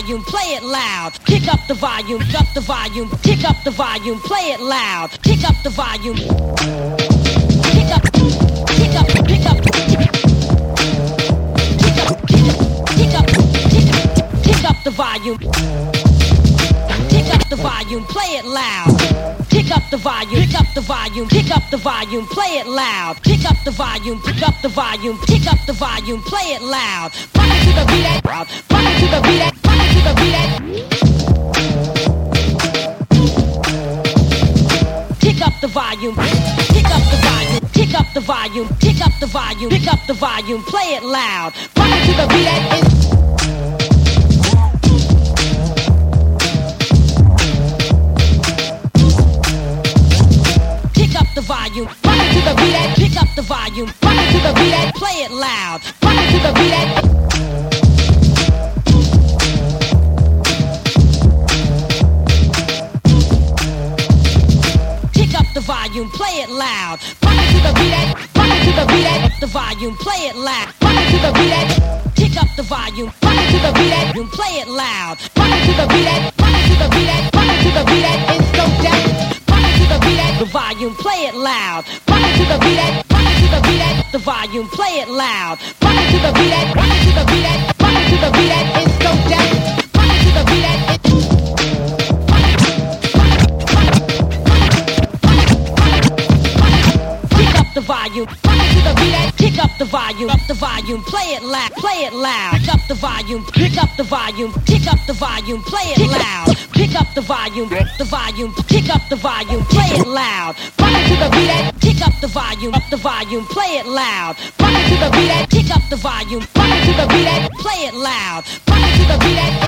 volume, play it loud. Kick up the volume, up the volume, kick up the volume, play it loud. Kick up the volume. Kick up, kick up, kick up. Kick up the volume. Kick up the volume, play it loud. Kick up the volume, pick up the volume, pick up the volume, play it loud. Kick up the volume, pick up the volume, pick up the volume, play it loud. Rock it to the beat, rock it to the beat, rock it to the beat. Kick up the volume, kick up the volume, kick up the volume, kick up the volume, pick up the volume, play it loud. Rock it to the beat. The volume, rock it to the beat, pick up the volume, rock it to the beat, play it loud, rock it to the beat. Pick up the volume, play it loud, rock it to the beat, rock it to the beat. The volume, play it loud, rock it to the beat. Pick up the volume, rock it to the beat, play it loud, rock it to the beat, rock it to the beat, rock it to the beat. It's so down. The volume, play it loud. Rock it to the beat, rock it to the beat. The volume, play it loud. Rock it to the beat, rock it to the beat, rock it to the beat. It's so down. Rock it to the beat. Kick up the volume, rock it to the beat. Kick up the volume, play it loud, play it loud. Pick up the volume, pick up the volume, kick up the volume, play it loud. Pick up the volume, kick up the volume, play it loud. Rock it to the beat, kick up the volume, play it loud. Rock it to the beat, kick up the volume, rock it to the beat, play it loud. Rock it to the beat.